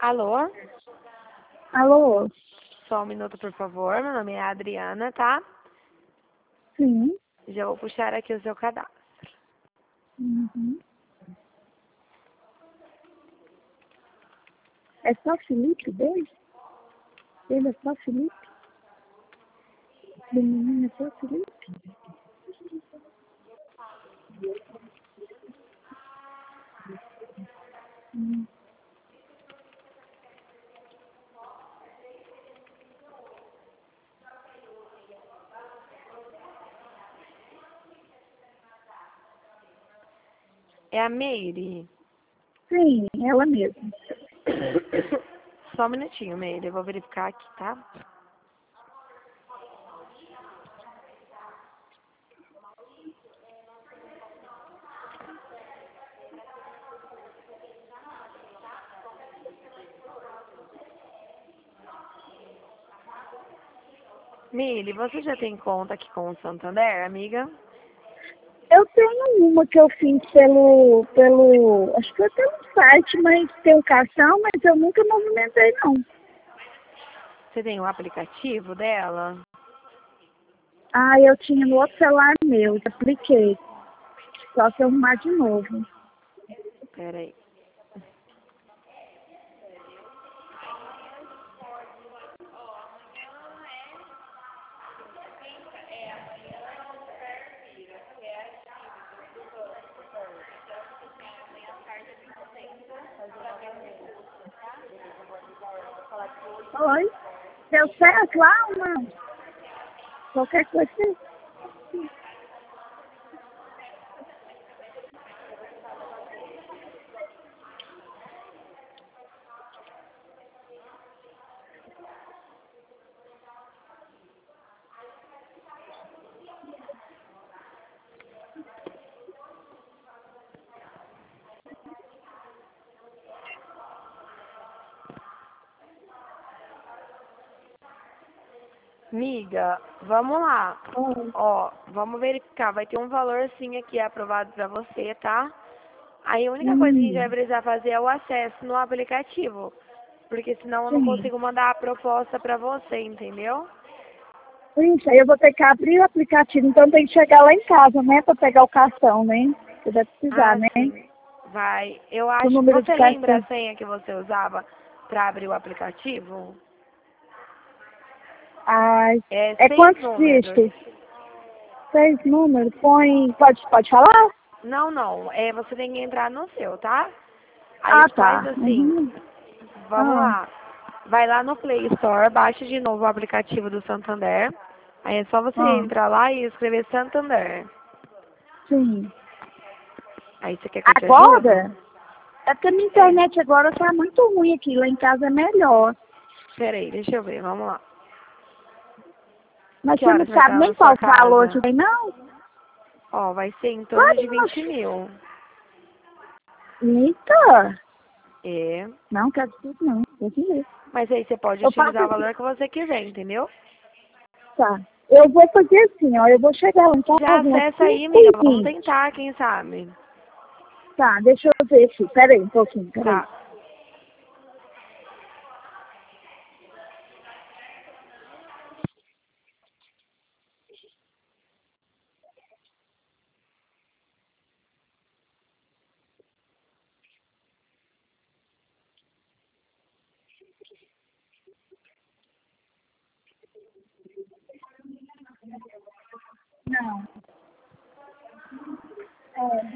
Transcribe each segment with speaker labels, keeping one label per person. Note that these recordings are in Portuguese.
Speaker 1: Alô?
Speaker 2: Alô?
Speaker 1: Só um minuto, por favor. Meu nome é Adriana, tá?
Speaker 2: Sim.
Speaker 1: Já vou puxar aqui o seu cadastro.
Speaker 2: Uhum. É só Felipe dele? Ele é só Felipe? Do menino é só Felipe? Hum.
Speaker 1: É a Meire?
Speaker 2: Sim, ela mesma.
Speaker 1: Só um minutinho, Meire. Eu vou verificar aqui, tá? Meire, você já tem conta aqui com o Santander, amiga?
Speaker 2: Eu tenho uma que eu fiz acho que foi pelo site, mas tem o cartão, mas eu nunca movimentei não.
Speaker 1: Você tem o aplicativo dela?
Speaker 2: Ah, eu tinha no outro celular meu, já apliquei. Só se eu arrumar de novo.
Speaker 1: Pera aí.
Speaker 2: Oi? Deu certo lá ou não? Qualquer coisa.
Speaker 1: Miga, vamos lá.
Speaker 2: Oi.
Speaker 1: Ó, vamos verificar. Vai ter um valor sim aqui aprovado pra você, tá? Aí a única coisa que a gente vai
Speaker 2: Hum,
Speaker 1: precisar fazer é o acesso no aplicativo. Porque senão eu não
Speaker 2: sim.
Speaker 1: consigo mandar a proposta pra você, entendeu?
Speaker 2: Isso, aí eu vou ter que abrir o aplicativo, então tem que chegar lá em casa, né, para pegar o cartão, né? Você deve precisar,
Speaker 1: Ah,
Speaker 2: né?
Speaker 1: sim. Vai. Eu
Speaker 2: O
Speaker 1: acho.
Speaker 2: número de
Speaker 1: Você lembra
Speaker 2: cartão.
Speaker 1: a senha que você usava pra abrir o aplicativo?
Speaker 2: Ai,
Speaker 1: É
Speaker 2: é
Speaker 1: 6
Speaker 2: quantos
Speaker 1: números.
Speaker 2: dígitos? 6 números? Põe. Pode falar?
Speaker 1: Não, não. Você tem que entrar no seu, tá? Aí
Speaker 2: Ah,
Speaker 1: faz
Speaker 2: tá.
Speaker 1: assim.
Speaker 2: Uhum.
Speaker 1: Vamos
Speaker 2: Ah,
Speaker 1: lá. Vai lá no Play Store, baixa de novo o aplicativo do Santander. Aí é só você
Speaker 2: ah,
Speaker 1: entrar lá e escrever Santander.
Speaker 2: sim.
Speaker 1: Aí você quer que eu te ajude?
Speaker 2: Agora? É porque a minha
Speaker 1: É.
Speaker 2: internet agora tá muito ruim aqui. Lá em casa é melhor.
Speaker 1: Peraí, deixa eu ver, vamos lá.
Speaker 2: Mas
Speaker 1: Que
Speaker 2: você não
Speaker 1: horas vai
Speaker 2: sabe
Speaker 1: estar
Speaker 2: nem
Speaker 1: na sua
Speaker 2: qual o valor que
Speaker 1: casa?
Speaker 2: tem, não?
Speaker 1: Ó, vai ser em torno de
Speaker 2: Pode,
Speaker 1: 20
Speaker 2: moço.
Speaker 1: mil.
Speaker 2: Eita!
Speaker 1: É.
Speaker 2: Não, quero tudo não. Deixa eu ver.
Speaker 1: Mas aí você pode
Speaker 2: Eu passo
Speaker 1: utilizar o
Speaker 2: aqui.
Speaker 1: valor que você quiser, entendeu?
Speaker 2: Tá. Eu vou fazer assim, ó. Eu vou chegar lá em
Speaker 1: Já
Speaker 2: casa umas
Speaker 1: acessa aí,
Speaker 2: 5
Speaker 1: amiga.
Speaker 2: e
Speaker 1: Vamos
Speaker 2: 20.
Speaker 1: tentar, quem sabe?
Speaker 2: Tá, deixa eu ver aqui. Pera aí um pouquinho, peraí.
Speaker 1: Tá.
Speaker 2: Não. É.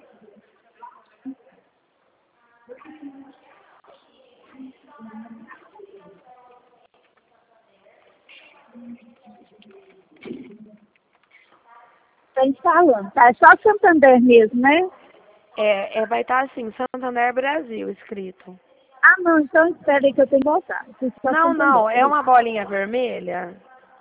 Speaker 2: Tá instalando. Tá, é só Santander mesmo, né?
Speaker 1: Vai estar assim, Santander Brasil escrito.
Speaker 2: Ah, não. Então espera aí que eu tenho que voltar. Isso é só
Speaker 1: Não,
Speaker 2: Santander.
Speaker 1: não, é
Speaker 2: Peraí.
Speaker 1: uma bolinha vermelha.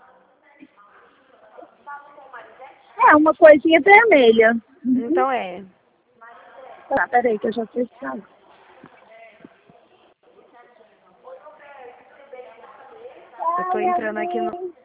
Speaker 2: É, uma coisinha vermelha. Uhum.
Speaker 1: Então é.
Speaker 2: Tá, peraí que eu já sei instalar.
Speaker 1: Eu tô
Speaker 2: Ai,
Speaker 1: entrando aqui no.
Speaker 2: amém.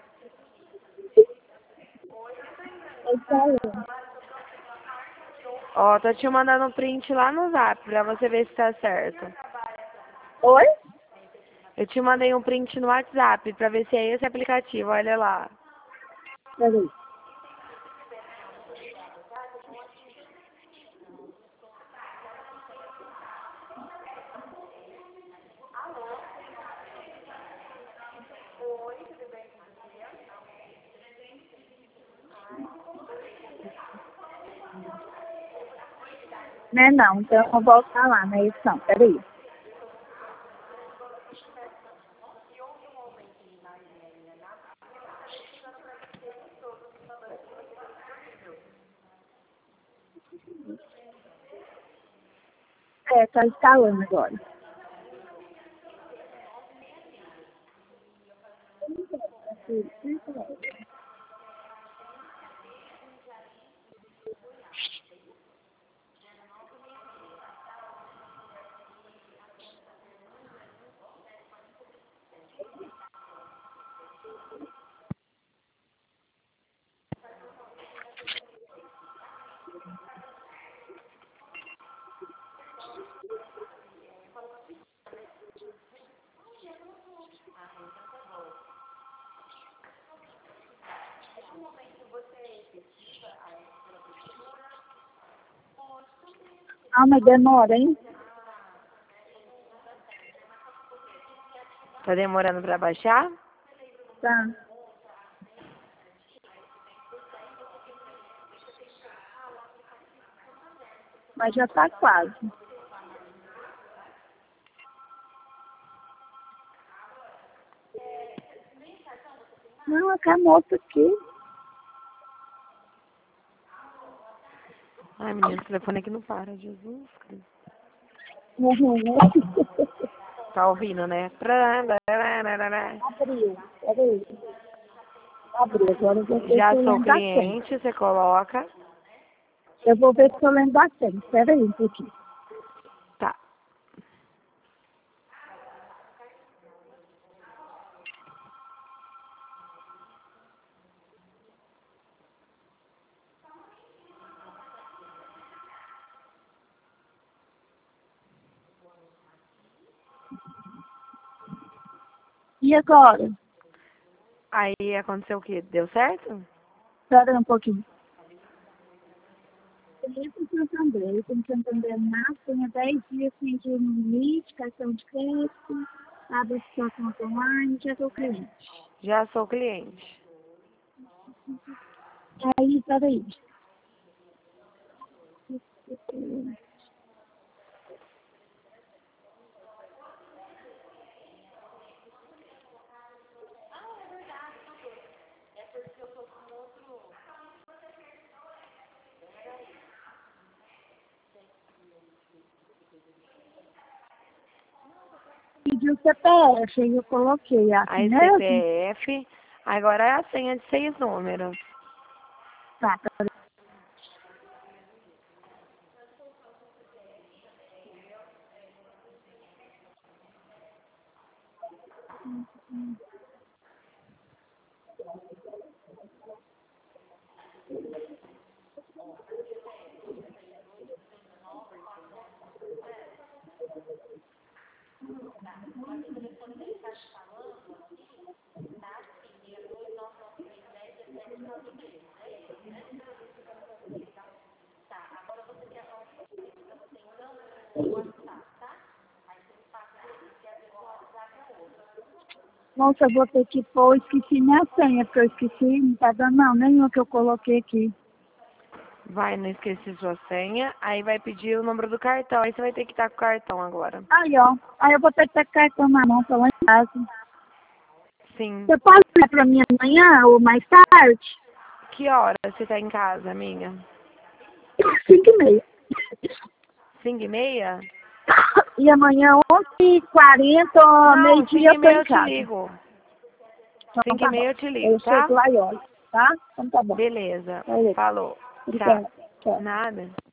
Speaker 2: Tá instalando.
Speaker 1: Ó, tô te mandando um print lá no Zap pra você ver se tá certo.
Speaker 2: Oi?
Speaker 1: Eu te mandei um print no WhatsApp pra ver se é esse aplicativo, olha lá.
Speaker 2: Peraí. Né, não, então eu vou voltar lá na edição, peraí. É, tá instalando agora. Ah, mas demora, hein?
Speaker 1: Tá demorando pra baixar?
Speaker 2: Tá. Mas já tá quase. Não, é que a moça aqui.
Speaker 1: Ai, menino, o telefone aqui não para, Jesus Cristo.
Speaker 2: Uhum.
Speaker 1: Tá ouvindo, né?
Speaker 2: Abriu, peraí. Abriu, agora eu vou ver se
Speaker 1: Já
Speaker 2: eu
Speaker 1: sou
Speaker 2: lembro da senha.
Speaker 1: cliente, você coloca.
Speaker 2: Eu vou ver se eu lembro da senha. Peraí um pouquinho.
Speaker 1: Tá.
Speaker 2: E agora?
Speaker 1: Aí aconteceu o quê? Deu certo?
Speaker 2: Espera um pouquinho. Isso em Santander. Isso em Santander na tenho 10 dias sem de limite, cartão de crédito, abre sua conta online, já sou cliente.
Speaker 1: Já sou cliente.
Speaker 2: Aí, peraí. Pedi o CPF, aí eu coloquei assim
Speaker 1: Aí
Speaker 2: mesmo.
Speaker 1: CPF. Agora é a senha de 6 números.
Speaker 2: Tá, peraí. Nossa, eu vou ter que pôr, esqueci minha senha, porque eu esqueci, não tá dando não, nenhuma que eu coloquei aqui.
Speaker 1: Vai, não esqueci sua senha. Aí vai pedir o número do cartão. Aí você vai ter que estar com o cartão agora.
Speaker 2: Aí, ó, aí eu vou ter que ter cartão na mão, tô lá em casa.
Speaker 1: Sim.
Speaker 2: Você pode ligar pra mim amanhã ou mais tarde?
Speaker 1: Que hora você tá em casa, amiga?
Speaker 2: 5h30.
Speaker 1: 5h30?
Speaker 2: E amanhã, 11h40,
Speaker 1: Não,
Speaker 2: meio-dia, eu tô
Speaker 1: 5h30
Speaker 2: em
Speaker 1: eu te
Speaker 2: casa.
Speaker 1: ligo.
Speaker 2: Então tá
Speaker 1: 5h30
Speaker 2: bom.
Speaker 1: eu te ligo,
Speaker 2: Eu
Speaker 1: tá?
Speaker 2: chego lá e olho, tá? Então tá bom.
Speaker 1: Beleza.
Speaker 2: Valeu.
Speaker 1: Falou. Tchau.
Speaker 2: Obrigada. Tchau.
Speaker 1: Nada.